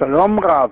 שלום רב.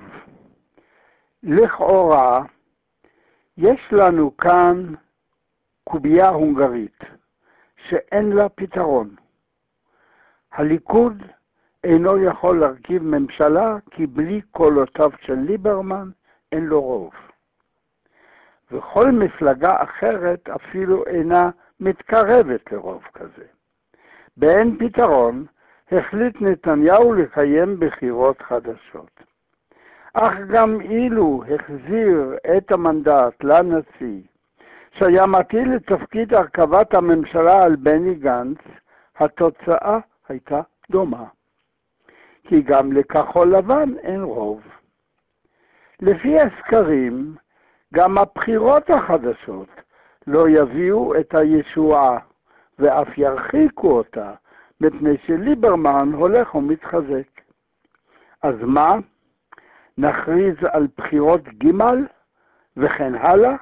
לכאורה, יש לנו כאן קובייה הונגרית שאין לה פתרון. הליכוד אינו יכול להרכיב ממשלה כי בלי קולותיו של ליברמן אין לו רוב. וכל מפלגה אחרת אפילו אינה מתקרבת לרוב כזה. באין פתרון החליט נתניהו לקיים בחירות חדשות. אך גם אילו החזיר את המנדט לנשיא, שהיה מטיל לתפקיד הרכבת הממשלה על בני גנץ, התוצאה הייתה דומה. כי גם לכחול לבן אין רוב. לפי הסקרים, גם הבחירות החדשות לא יביאו את הישועה, ואף ירחיקו אותה, מפני שליברמן הולך ומתחזק. אז מה? נכריז על בחירות ג' וכן הלאה?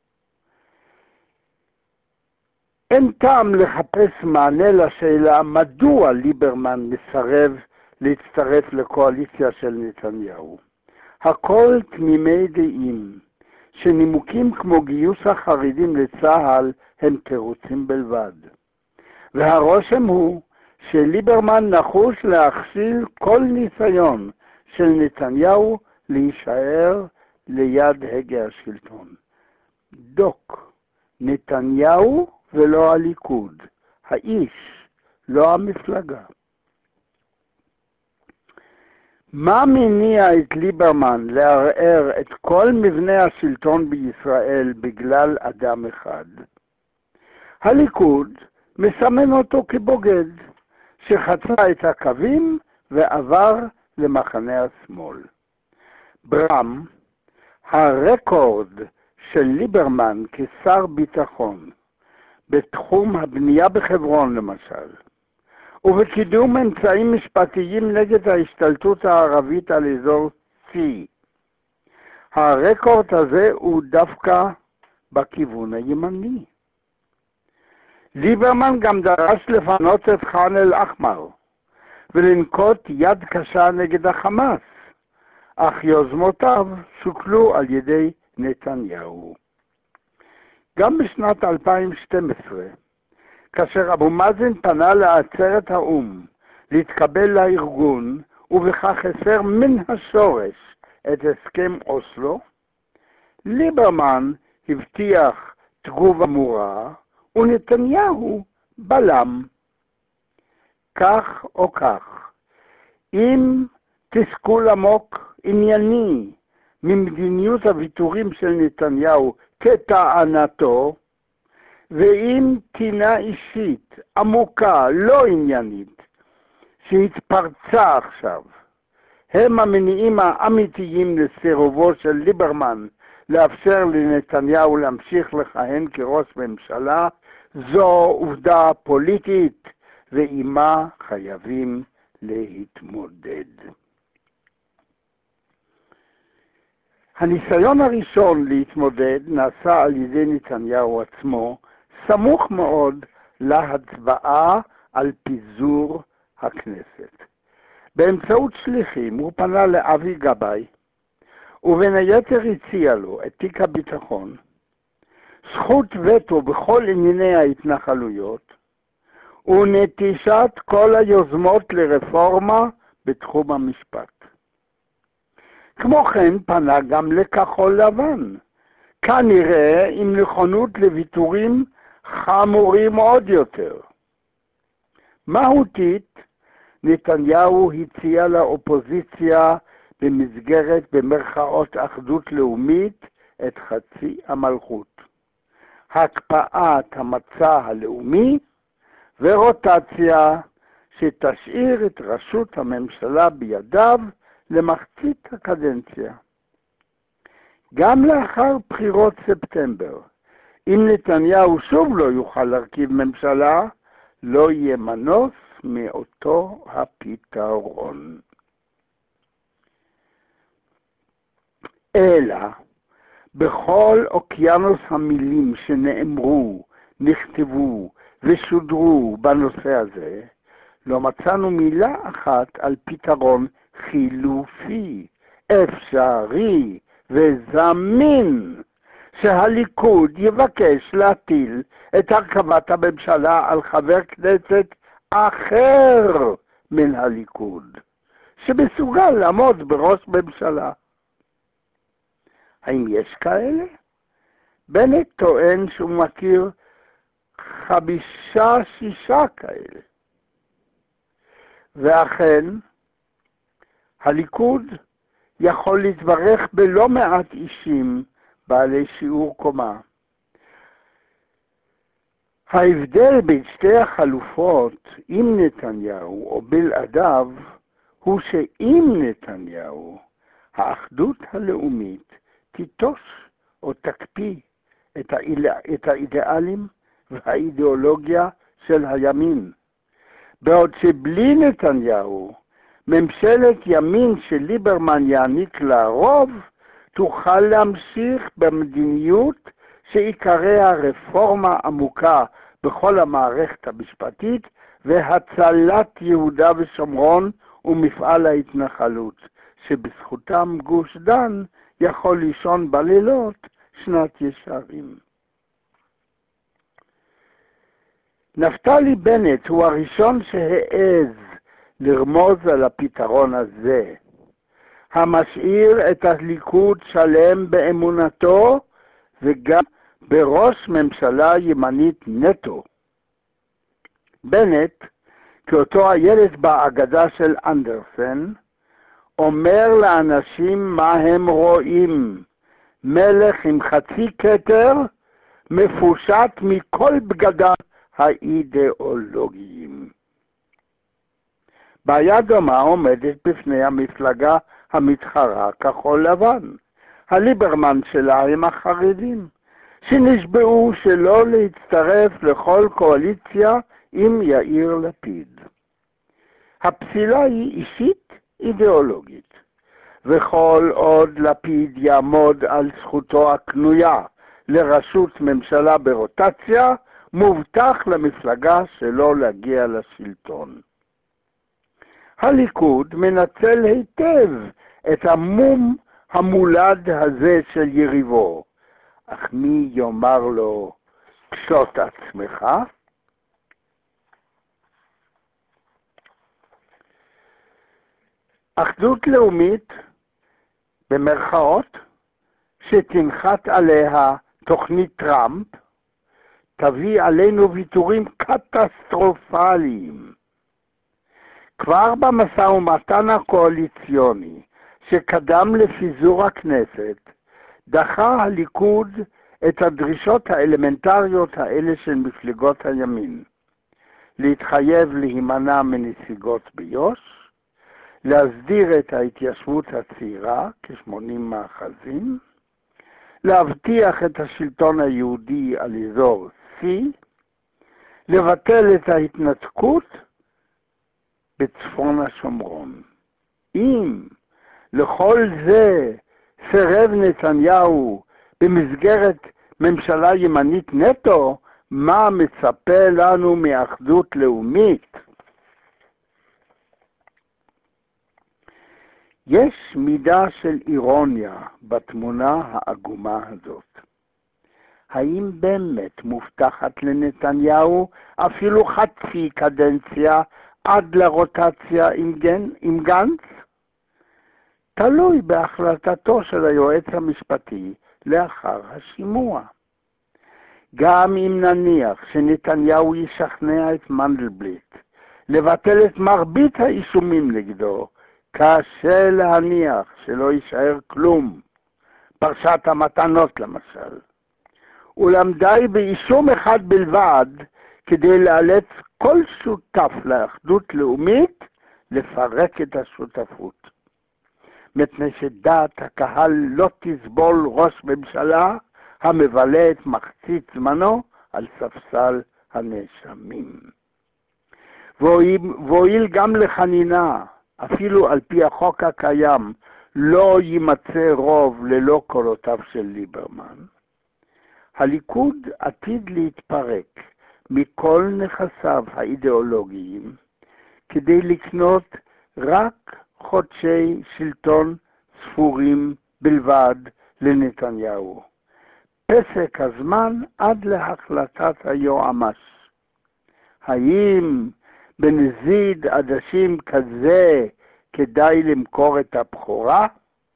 אין טעם לחפש מענה לשאלה מדוע ליברמן מסרב להצטרף לקואליציה של נתניהו. הכל תמימי דעים, שנימוקים כמו גיוס החרדים לצה"ל הם תירוצים בלבד. והרושם הוא שליברמן נחוש להכשיל כל ניסיון של נתניהו להישאר ליד הגה השלטון. דוק, נתניהו ולא הליכוד, האיש, לא המפלגה. מה מניע את ליברמן לערער את כל מבנה השלטון בישראל בגלל אדם אחד? הליכוד מסמן אותו כבוגד, שחצה את הקווים ועבר למחנה השמאל. ברם, הרקורד של ליברמן כשר ביטחון, בתחום הבנייה בחברון למשל, ובקידום אמצעים משפטיים נגד ההשתלטות הערבית על אזור C. הרקורד הזה הוא דווקא בכיוון הימני. ליברמן גם דרש לפנות את ח'אן אל-אחמר ולנקוט יד קשה נגד החמאס, אך יוזמותיו שוקלו על ידי נתניהו. גם בשנת 2012, כאשר אבו מאזן פנה לעצרת האו"ם להתקבל לארגון, ובכך הפר מן השורש את הסכם אוסלו, ליברמן הבטיח תגובה מורה, ונתניהו בלם. כך או כך, אם תסכול עמוק ענייני ממדיניות הוויתורים של נתניהו כטענתו, ואם טינה אישית עמוקה לא עניינית שהתפרצה עכשיו, הם המניעים האמיתיים לסירובו של ליברמן לאפשר לנתניהו להמשיך לכהן כראש ממשלה, זו עובדה פוליטית ועימה חייבים להתמודד. הניסיון הראשון להתמודד נעשה על ידי נתניהו עצמו, סמוך מאוד להצבעה על פיזור הכנסת. באמצעות שליחים הוא פנה לאבי גבאי, ובין היתר הציע לו את תיק הביטחון, זכות וטו בכל ענייני ההתנחלויות, ונטישת כל היוזמות לרפורמה בתחום המשפט. כמו כן פנה גם לכחול לבן, כנראה עם נכונות לוויתורים חמורים עוד יותר. מהותית, נתניהו הציע לאופוזיציה במסגרת במרכאות אחדות לאומית את חצי המלכות. הקפאת המצע הלאומי ורוטציה שתשאיר את ראשות הממשלה בידיו למחצית הקדנציה. גם לאחר בחירות ספטמבר, אם נתניהו שוב לא יוכל להרכיב ממשלה, לא יהיה מנוס מאותו הפתרון. אלא, בכל אוקיינוס המילים שנאמרו, נכתבו ושודרו בנושא הזה, לא מצאנו מילה אחת על פתרון חילופי אפשרי וזמין שהליכוד יבקש להטיל את הרכבת הממשלה על חבר כנסת אחר מן הליכוד, שמסוגל לעמוד בראש ממשלה. האם יש כאלה? בנט טוען שהוא מכיר 5-6 כאלה. ואכן, הליכוד יכול להתברך בלא מעט אישים בעלי שיעור קומה. ההבדל בין שתי החלופות עם נתניהו או בלעדיו הוא שעם נתניהו האחדות הלאומית תיטוש או תקפיא את האידיאלים והאידיאולוגיה של הימין. בעוד שבלי נתניהו, ממשלת ימין שליברמן יעניק לה רוב, תוכל להמשיך במדיניות שעיקריה רפורמה עמוקה בכל המערכת המשפטית והצלת יהודה ושומרון ומפעל ההתנחלות, שבזכותם גוש דן יכול לישון בלילות שנת ישרים. נפתלי בנט הוא הראשון שהעז לרמוז על הפתרון הזה, המשאיר את הליכוד שלם באמונתו וגם בראש ממשלה ימנית נטו. בנט, כאותו הילד באגדה של אנדרסן, אומר לאנשים מה הם רואים: מלך עם חצי כתר, מפושט מכל בגדיו האידיאולוגיים. בעיה דומה עומדת בפני המפלגה המתחרה כחול לבן. הליברמן שלה הם החרדים, שנשבעו שלא להצטרף לכל קואליציה עם יאיר לפיד. הפסילה היא אישית אידיאולוגית, וכל עוד לפיד יעמוד על זכותו הקנויה לראשות ממשלה ברוטציה, מובטח למפלגה שלא להגיע לשלטון. הליכוד מנצל היטב את המום המולד הזה של יריבו, אך מי יאמר לו קשוט עצמך? אחדות לאומית, במרכאות, שתנחת עליה תוכנית טראמפ, תביא עלינו ויתורים קטסטרופליים. כבר במשא ומתן הקואליציוני שקדם לפיזור הכנסת, דחה הליכוד את הדרישות האלמנטריות האלה של מפלגות הימין. להתחייב להימנע מנסיגות ביו"ש, להסדיר את ההתיישבות הצעירה, כ-80 מאחזים, להבטיח את השלטון היהודי על אזור C, לבטל את ההתנתקות בצפון השומרון. אם לכל זה סירב נתניהו במסגרת ממשלה ימנית נטו, מה מצפה לנו מאחדות לאומית? יש מידה של אירוניה בתמונה העגומה הזאת. האם באמת מובטחת לנתניהו אפילו חצי קדנציה עד לרוטציה עם גנץ? תלוי בהחלטתו של היועץ המשפטי לאחר השימוע. גם אם נניח שנתניהו ישכנע את מנדלבליט לבטל את מרבית האישומים נגדו, קשה להניח שלא יישאר כלום. פרשת המתנות למשל. אולם די באישום אחד בלבד כדי לאלץ כל שותף לאחדות לאומית לפרק את השותפות. מפני שדעת הקהל לא תסבול ראש ממשלה המבלה את מחצית זמנו על ספסל הנאשמים. והואיל גם לחנינה, אפילו על פי החוק הקיים, לא יימצא רוב ללא קולותיו של ליברמן, הליכוד עתיד להתפרק מכל נכסיו האידיאולוגיים כדי לקנות רק חודשי שלטון ספורים בלבד לנתניהו. פסק הזמן עד להחלטת היועמ"ש. האם בנזיד עדשים כזה כדאי למכור את הבכורה?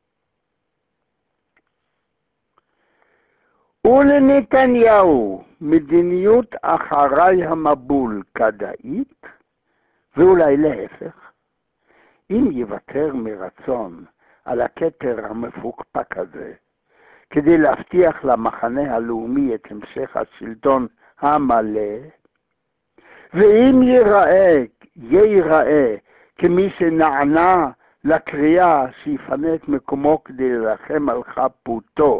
ולנתניהו מדיניות אחרי המבול כדאית, ואולי להפך. אם יוותר מרצון על הכתר המפוקפק הזה, כדי להבטיח למחנה הלאומי את המשך השלטון המלא, ואם ייראה כמי שנענה לקריאה שיפנה את מקומו כדי ללחם על חפותו,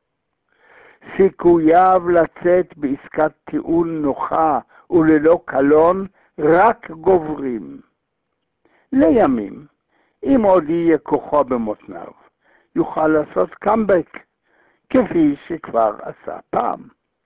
סיכוייו לצאת בעסקת טיעון נוחה וללא קלון רק גוברים. לימים, אם עוד יהיה כוחו במותניו, יוכל לעשות קאמבק, כפי שכבר עשה פעם.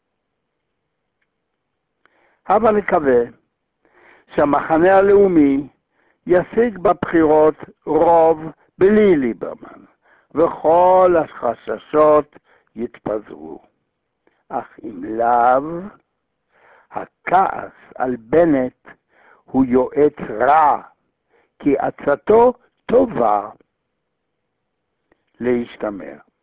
אבל נקווה שהמחנה הלאומי ישיג בבחירות רוב בלי ליברמן, וכל החששות יתפזרו. אך אם לאו, הכעס על בנט הוא יועץ רע, כי עצתו טובה. להשתמע.